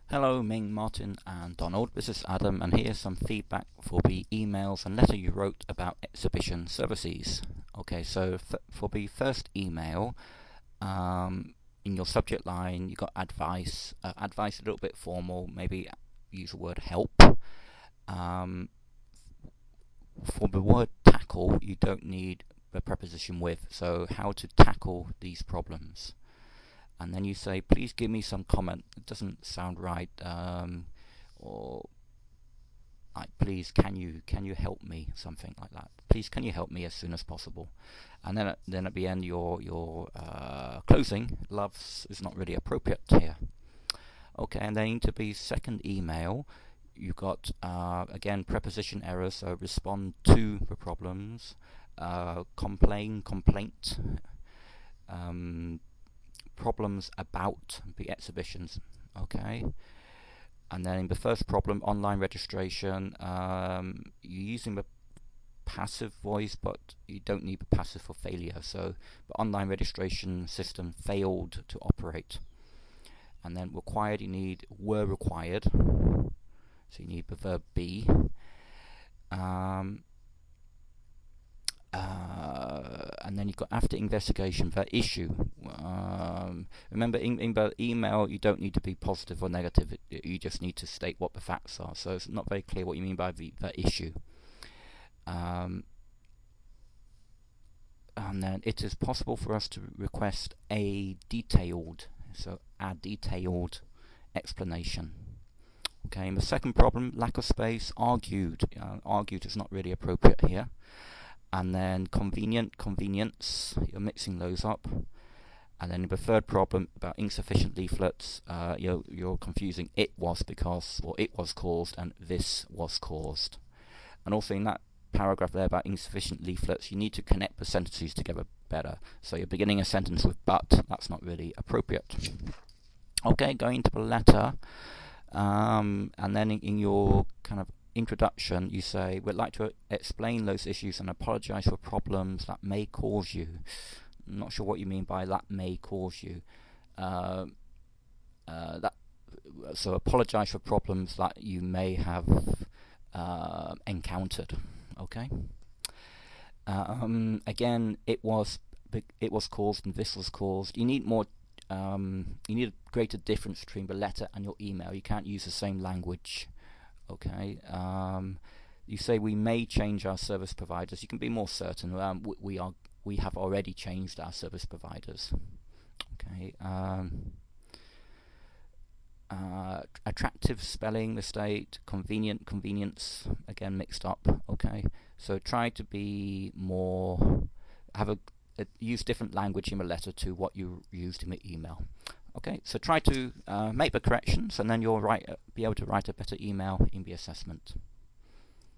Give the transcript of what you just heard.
Hello, Ming, Martin, and Donald. This is Adam, and here's some feedback for the emails and letter you wrote about exhibition services. Okay, so for the first email, in your subject line, you got advice. Advice a little bit formal. Maybe use the word help. Um, for the word tackle, you don't need the preposition with. So how to tackle these problems. And then you say, please give me some comment. It doesn't sound right. Or like, please, can you help me? Something like that. Please, can you help me as soon as possible? And then at the end, your closing, loves is not really appropriate here. Okay, and then into the second email, you got again preposition errors. So respond to the problems, complaint. Problems about the exhibitions. Okay, and then in the first problem, online registration, you're using the passive voice, but you don't need the passive for failure. So the online registration system failed to operate. And then required, you need were required, so you need the verb be. And then you've got after investigation, the issue. Remember, in the email, you don't need to be positive or negative. You just need to state what the facts are. So it's not very clear what you mean by the issue. And then it is possible for us to request a detailed explanation. Okay, and the second problem, lack of space, argued. Argued is not really appropriate here. And then convenience, you're mixing those up. And then the third problem about insufficient leaflets, you're confusing it was because, or it was caused, and this was caused. And also in that paragraph there about insufficient leaflets, you need to connect the sentences together better. So you're beginning a sentence with but, that's not really appropriate. Okay, going to the letter, and then in your kind of introduction, you say, we'd like to explain those issues and apologize for problems that may cause you. I'm not sure what you mean by that may cause you. So apologize for problems that you may have encountered. Okay. Again, it was caused and this was caused. You need more. You need a greater difference between the letter and your email. You can't use the same language. Okay, you say we may change our service providers. You can be more certain. We have already changed our service providers. Okay. Attractive spelling mistake. Convenience again mixed up. Okay, so try to be more. Use different language in the letter to what you used in the email. Okay, so try to make the corrections, and then you'll be able to write a better email in the assessment.